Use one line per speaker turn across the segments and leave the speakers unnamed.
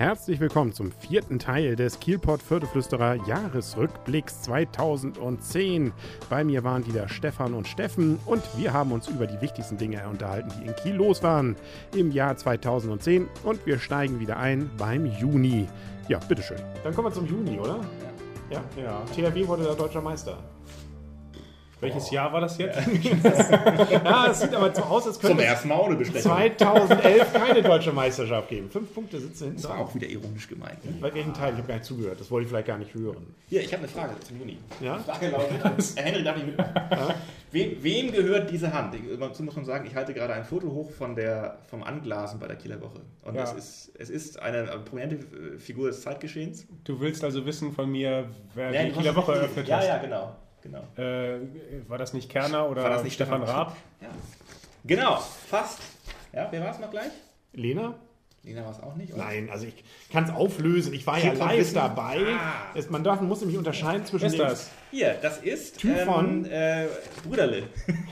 Herzlich willkommen zum 4. Teil des Kielport Förderflüsterer Jahresrückblicks 2010. Bei mir waren wieder Stefan und Steffen und wir haben uns über die wichtigsten Dinge unterhalten, die in Kiel los waren im Jahr 2010 und wir steigen wieder ein beim Juni. Ja, bitteschön. Dann kommen wir zum Juni, oder? Ja. THW wurde da deutscher Meister.
Welches Jahr war das jetzt?
Ja, es sieht aber so aus, als könnte es 2011 keine deutsche Meisterschaft geben. 5 Punkte sitzen hinten.
Das war auch wieder ironisch gemeint.
Bei welchem Teil? Ich habe gar nicht zugehört. Das wollte ich vielleicht gar nicht hören.
Hier, ich habe eine Frage zum Juni.
Ja?
Die Frage lautet, Henry, darf ich mit? Ja? Wem gehört diese Hand? Dazu muss man sagen, ich halte gerade ein Foto hoch vom Anglasen bei der Kieler Woche. Und
ja.
es ist eine prominente Figur des Zeitgeschehens.
Du willst also wissen von mir, wer die Kieler Woche eröffnet hat?
Ja, genau.
War das nicht Kerner oder
war das nicht
Stefan Raab?
Ja. Genau, fast. Ja, wer war es noch gleich?
Lena?
Lena war es auch nicht, oder?
Nein, also ich kann es auflösen. Ich war ja live dabei. Man muss nämlich unterscheiden zwischen
den... das?
Hier, das ist
Typhon.
Brüderle.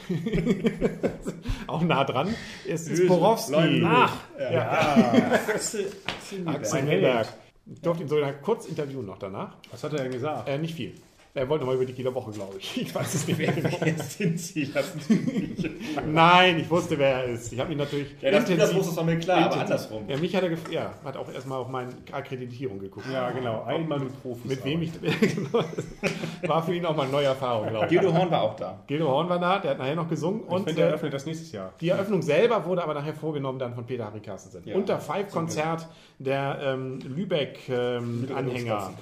Auch nah dran. Es ist Borowski.
Ach,
Axel Milberg. Ich durfte ihn sogar kurz interviewen noch danach.
Was hat er denn gesagt?
Nicht viel. Er wollte mal über die Kieler Woche, glaube ich. Ich weiß es nicht mehr genau.
Jetzt sind Sie.
Nein, ich wusste, wer er ist. Ich habe ihn natürlich
das wusste es mir klar, aber andersrum.
Ja, mich hat er hat auch erstmal auf meine Akkreditierung geguckt.
Ja, genau. Einmal mit Profis.
Mit wem ich... War für ihn auch mal eine neue Erfahrung, glaube ich.
Guido Horn war auch da.
Guido Horn war da, der hat nachher noch gesungen.
Ich finde, der eröffnet das nächstes Jahr.
Die Eröffnung selber wurde aber nachher vorgenommen dann von Peter Harry Carstensen. Ja, unter Five-Konzert der Lübeck-Anhänger.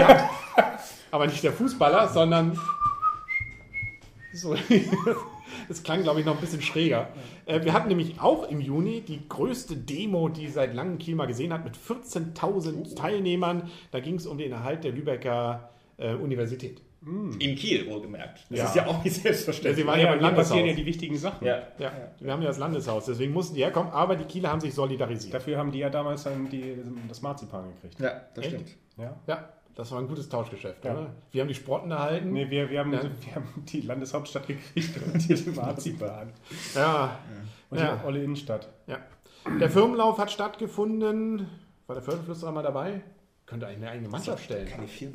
Aber nicht der Fußballer, sondern... So. Das klang, glaube ich, noch ein bisschen schräger. Wir hatten nämlich auch im Juni die größte Demo, die seit langem Kiel mal gesehen hat, mit 14.000 Teilnehmern. Da ging es um den Erhalt der Lübecker Universität.
In Kiel, wohlgemerkt. Das ist ja auch nicht selbstverständlich.
Sie waren ja beim Landeshaus.
passieren ja die wichtigen Sachen.
Ja. Wir haben ja das Landeshaus, deswegen mussten die herkommen, aber die Kieler haben sich solidarisiert.
Dafür haben die ja damals dann das Marzipan gekriegt.
Ja, das stimmt.
Ja. Das war ein gutes Tauschgeschäft, oder? Wir haben die Sprotten erhalten.
Nee, wir haben die Landeshauptstadt gekriegt und die Marzipan.
Ja.
Und die olle Innenstadt.
Ja. Der Firmenlauf hat stattgefunden. War der Förderflüsterer mal dabei? Könnte eigentlich eine eigene Mannschaft stellen.
Keine Firma.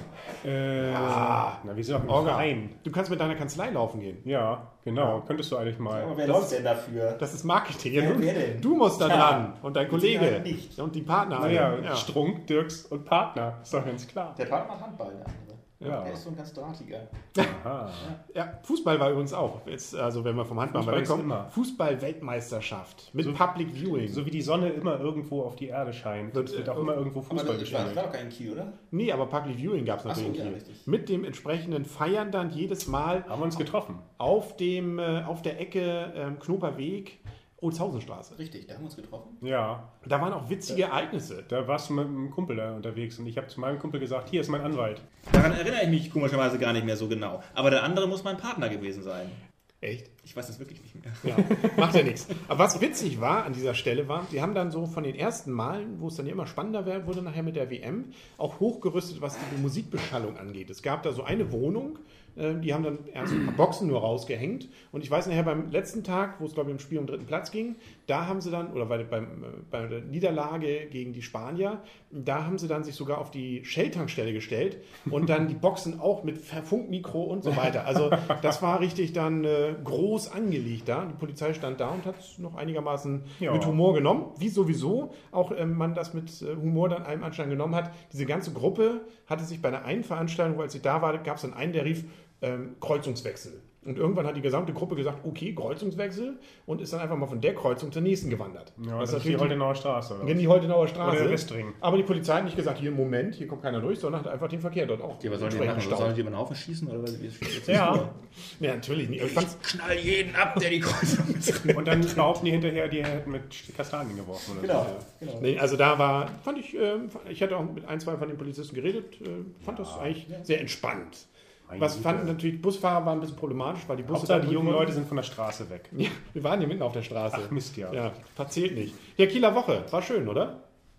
Na, wieso auch ein Verein?
Du kannst mit deiner Kanzlei laufen gehen.
Ja, genau. Ja. Könntest du eigentlich mal.
Aber wer läuft denn dafür?
Das ist Marketing.
Wer denn?
Du musst da dran. Und dein Kollege.
Nicht.
Und die Partner.
Naja, Strunk, Dirks und Partner. Ist doch ganz klar.
Der Partner macht Handball, der andere.
Ja.
Der ist so ein ganz drahtiger.
Aha.
Ja, Fußball war übrigens auch. Jetzt, also wenn wir vom Handball wegkommen. Fußball-Weltmeisterschaft mit Public Viewing.
So wie die Sonne immer irgendwo auf die Erde scheint, wird auch immer irgendwo Fußball gespielt.
Das war doch kein Kiel, oder?
Nee, aber Public Viewing gab es natürlich in Kiel.
Richtig.
Mit dem entsprechenden Feiern dann jedes Mal.
Haben wir uns getroffen.
Auf der Ecke Knoperweg. Olshausenstraße.
Richtig, da haben wir uns getroffen.
Ja.
Da waren auch witzige Ereignisse.
Da warst du mit einem Kumpel da unterwegs und ich habe zu meinem Kumpel gesagt, hier ist mein Anwalt.
Daran erinnere ich mich komischerweise gar nicht mehr so genau. Aber der andere muss mein Partner gewesen sein.
Echt?
Ich weiß das wirklich nicht mehr.
Ja, macht ja nichts. Aber was witzig war an dieser Stelle war, die haben dann so von den ersten Malen, wo es dann immer spannender wurde nachher mit der WM, auch hochgerüstet, was die Musikbeschallung angeht. Es gab da so eine Wohnung, die haben dann erst ein paar Boxen nur rausgehängt. Und ich weiß nachher beim letzten Tag, wo es glaube ich im Spiel um 3. Platz ging, da haben sie dann, oder bei der Niederlage gegen die Spanier, da haben sie dann sich sogar auf die Shell-Tankstelle gestellt und dann die Boxen auch mit Funkmikro und so weiter. Also das war richtig dann groß angelegt da. Die Polizei stand da und hat es noch einigermaßen mit Humor genommen. Wie sowieso auch man das mit Humor dann einem Anschein genommen hat. Diese ganze Gruppe hatte sich bei einer einen Veranstaltung, als ich da war, gab es dann einen, der rief Kreuzungswechsel. Und irgendwann hat die gesamte Gruppe gesagt, okay, Kreuzungswechsel und ist dann einfach mal von der Kreuzung zur nächsten gewandert.
Ja, das ist die Holtenauer Straße.
Oder? Die Holtenauer Straße.
Oder Westring.
Aber die Polizei hat nicht gesagt, hier, Moment, hier kommt keiner durch, sondern hat einfach den Verkehr dort auch.
Ja, was sollen die machen? Sollen die über den Haufen schießen? Oder
ja. Ja, natürlich nicht.
Ich knall jeden ab, der die Kreuzung ist.
Und dann behaupten die hinterher, die hätten mit Kastanien geworfen. Oder
genau.
Nee, also da fand ich hatte auch mit ein, zwei von den Polizisten geredet, fand das eigentlich sehr entspannt. Was fanden natürlich, Busfahrer waren ein bisschen problematisch, weil die Busse...
die jungen Leute sind von der Straße weg.
Ja, wir waren hier mitten auf der Straße.
Ach Mist, ja.
Ja, verzählt nicht. Ja, Kieler Woche, war schön, oder?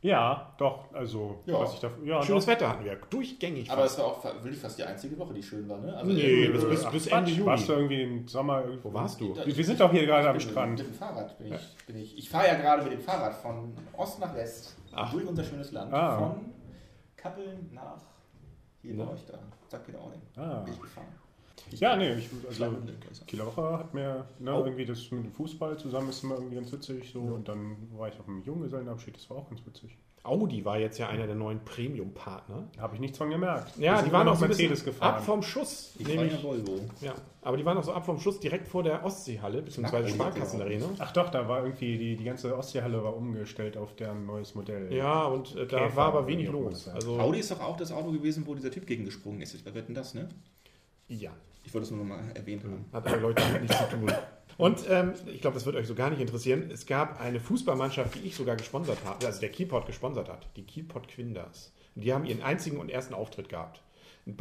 Ja, doch, also,
Ja.
was ich da... Ja,
Schönes
doch.
Wetter hatten wir, durchgängig.
Aber es war auch wirklich fast die einzige Woche, die schön war, ne? Also
Nee,
irgendwie-
bis
Ach,
Ende Juli.
Warst du irgendwie im Sommer...
Wo warst du?
Wir sind doch hier gerade am
Ich bin
Strand.
Mit dem Fahrrad bin ich. Ich fahre ja gerade mit dem Fahrrad von Ost nach West durch unser schönes Land.
Ah.
Von Kappeln nach hier bei euch da. St. Peter-Ording.
Ah.
Bin ich gefahren.
Ja, nee, also
Schlangenwinkel.
Kieler Woche hat mir irgendwie das mit dem Fußball zusammen ist immer irgendwie ganz witzig so und dann war ich auf dem Junggesellenabschied, das war auch ganz witzig.
Audi war jetzt ja einer der neuen Premium-Partner.
Habe ich nichts von gemerkt.
Ja,
Wir sind
die waren
immer
noch so ein
Mercedes
bisschen
gefahren.
ab vom Schuss.
Ich war ja Volvo.
Ja, aber die waren noch so ab vom Schuss direkt vor der Ostseehalle, beziehungsweise
Audi,
Sparkassenarena.
Ach doch, da war irgendwie die ganze Ostseehalle war umgestellt auf deren neues Modell.
Ja, und da
Käfer,
war aber wenig
wie auch immer
los.
das
Also,
Audi ist doch auch das Auto gewesen, wo dieser Typ gegengesprungen ist. Wer wird denn das, ne?
ja,
Ich wollte es nur noch mal erwähnt haben.
hat aber Leute damit nichts zu tun. Und ich glaube, das wird euch so gar nicht interessieren. Es gab eine Fußballmannschaft, die ich sogar gesponsert habe, also der Kielpot gesponsert hat, die Kielpot Quinders. Und die haben ihren einzigen und ersten Auftritt gehabt. Und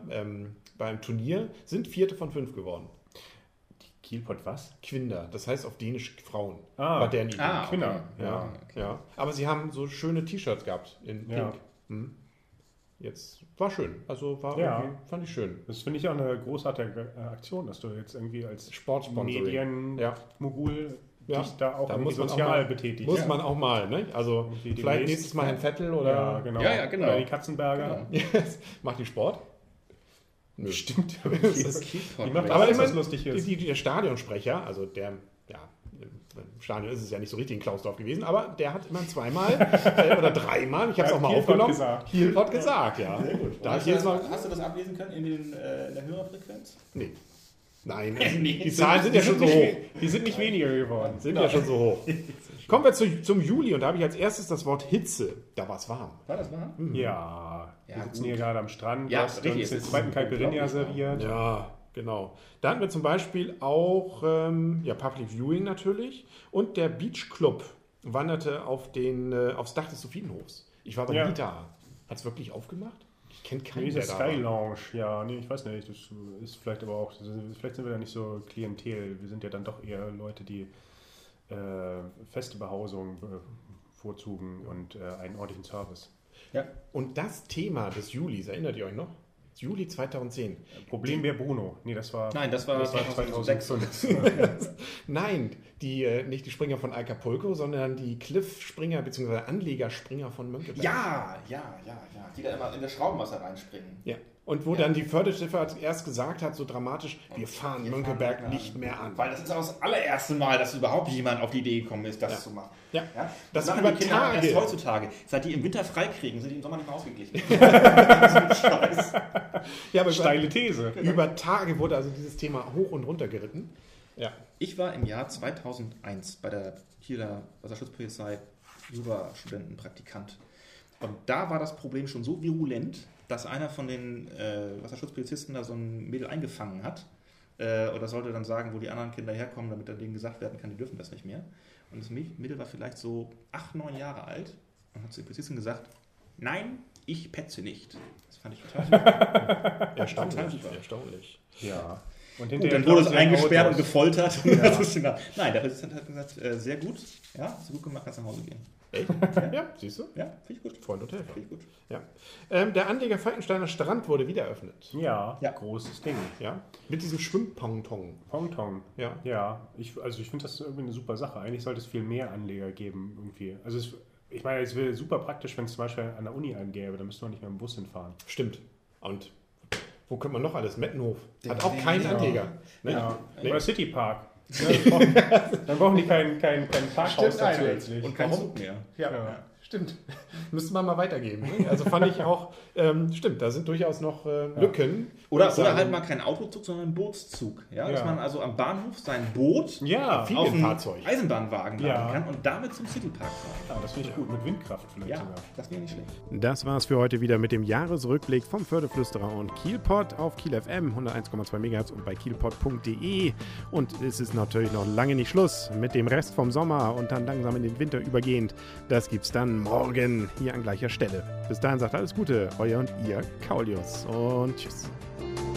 beim Turnier sind 4. von 5 geworden.
Kielpot was?
Quinder, das heißt auf Dänisch Frauen.
Ah.
War deren Idee.
Kinder.
Ja,
okay.
ja. Aber sie haben so schöne T-Shirts gehabt in Pink.
Ja.
Jetzt war schön. Also war
Ja.
irgendwie, fand ich schön.
Das finde ich auch eine großartige Aktion, dass du jetzt irgendwie als
Sportsponsoring.
Medienmogul
Ja.
dich da auch
Da
irgendwie
muss man auch
sozial
mal-
betätigst.
Muss man auch mal, ne? Also
Irgendwie
vielleicht
demnächst.
nächstes Mal Herrn Vettel oder
Ja, genau.
Ja, genau.
Oder die Katzenberger.
macht die Sport? Nö.
Stimmt.
Das ist-
Die macht
Aber
alles, was
immerhin,
lustig ist.
der Stadionsprecher, also der, ja, im Stadion ist es ja nicht so richtig in Klausdorf gewesen, aber der hat immerhin zweimal oder dreimal, ich habe es
Ja,
auch mal
Kielpot
aufgenommen,
gesagt.
Kielpot gesagt, ja.
Sehr gut.
Da
hast,
jedes
du
Mal,
das, hast du das ablesen können in der Hörerfrequenz?
nee. Nein, also
Nee.
die Zahlen sind ja schon so hoch.
Die sind nicht weniger geworden.
Sind ja schon so hoch. Kommen wir zum Juli und da habe ich als erstes das Wort Hitze. Da war es warm.
War das wahr?
Ja, wir
Ja,
sitzen
gut.
hier gerade am Strand.
Ja,
du hast
richtig,
uns
es
den
ist
zweiten Caipirinha
unglaublich
serviert.
Ja, genau. Da hatten wir zum Beispiel auch Public Viewing natürlich und der Beach Club wanderte aufs Dach des Sophienhofs. Ich war bei
Ja.
Nita. Hat es wirklich aufgemacht? Ich kenne keinen,
Nee,
der
der
da
Sky
war.
Lounge, ja, nee, ich weiß nicht, das ist vielleicht aber auch, vielleicht sind wir da nicht so Klientel, wir sind ja dann doch eher Leute, die feste Behausung bevorzugen und einen ordentlichen Service.
Ja.
Und das Thema des Julis, erinnert ihr euch noch? Juli 2010.
Problembär Bruno, nee, das war...
Nein, das war
2006.
Nein, nicht die Springer von Acapulco, sondern die Cliff-Springer bzw. Anlegerspringer von Mönckeberg.
Ja. Die da immer in das Schraubenwasser reinspringen.
Ja. Und wo dann die Förderschifffahrt erst gesagt hat, so dramatisch, wir fahren Mönckeberg nicht mehr an.
Weil das ist auch das allererste Mal, dass überhaupt jemand auf die Idee gekommen ist, das zu machen.
Ja.
Das
Das
machen
über
die Kinder auch
Tage.
erst heutzutage. Seit die im Winter freikriegen, sind die im Sommer nicht mehr ausgeglichen. Das ist ein Scheiß.
Ja, aber
Steile These.
über Tage wurde also dieses Thema hoch und runter geritten. Ja.
Ich war im Jahr 2001 bei der Kieler Wasserschutzpolizei Jurastudentenpraktikant. Und da war das Problem schon so virulent, dass einer von den Wasserschutzpolizisten da so ein Mädel eingefangen hat. Oder sollte dann sagen, wo die anderen Kinder herkommen, damit dann denen gesagt werden kann, die dürfen das nicht mehr. Und das Mädel war vielleicht so 8, 9 Jahre alt und hat zu der Polizistin gesagt, nein, ich petze nicht. Das fand ich total super.
Erstaunlich.
Total super.
Erstaunlich.
Ja. Und
Gut, dann wurde es eingesperrt und gefoltert.
Ja.
Das ist genau. Nein, der Polizist hat gesagt, sehr gut, ja, hast du gut gemacht, kannst nach Hause gehen.
Echt? Ja, siehst du?
Ja, finde ich gut.
Freund und Helfer.
Finde ich gut.
Ja. Der Anleger Falkensteiner Strand wurde wieder eröffnet.
Ja,
Ja.
großes Ding.
Ja. Mit diesem Schwimmponton.
Pongtong.
Ja.
Ja, ich finde das irgendwie eine super Sache. Eigentlich sollte es viel mehr Anleger geben irgendwie. Also ich meine, es wäre super praktisch, wenn es zum Beispiel an der Uni einen gäbe, dann müsste man nicht mehr im Bus hinfahren.
Stimmt. Und wo könnte man noch alles? Mettenhof. Hat auch keinen Anleger. Ne?
Ja.
Nee.
Oder Citypark. Ja, dann brauchen die kein Parkhaus dazu zusätzlich.
Und kein
Warum?
Zug mehr.
Ja,
Ja.
stimmt. Müsste man mal weitergeben. Ne? Also fand ich auch, stimmt, da sind durchaus noch Lücken.
Oder
sagen-
halt mal kein Autozug, sondern ein Bootszug. Ja? Dass
Ja.
man also am Bahnhof sein Boot
Ja,
Viel-
auf einen
Fahrzeug.
Eisenbahnwagen laden
Ja.
kann und damit zum Citypark fahren.
ja, das finde ich gut. Mit Windkraft vielleicht
Ja,
sogar.
das wäre nicht schlecht.
Das war's für heute wieder mit dem Jahresrückblick vom Fördeflüsterer und Kielpot auf Kiel FM 101,2 MHz und bei kielpot.de. Und es ist natürlich noch lange nicht Schluss mit dem Rest vom Sommer und dann langsam in den Winter übergehend. Das gibt's dann morgen hier an gleicher Stelle. Bis dahin sagt alles Gute, euer und ihr Kaulius und tschüss.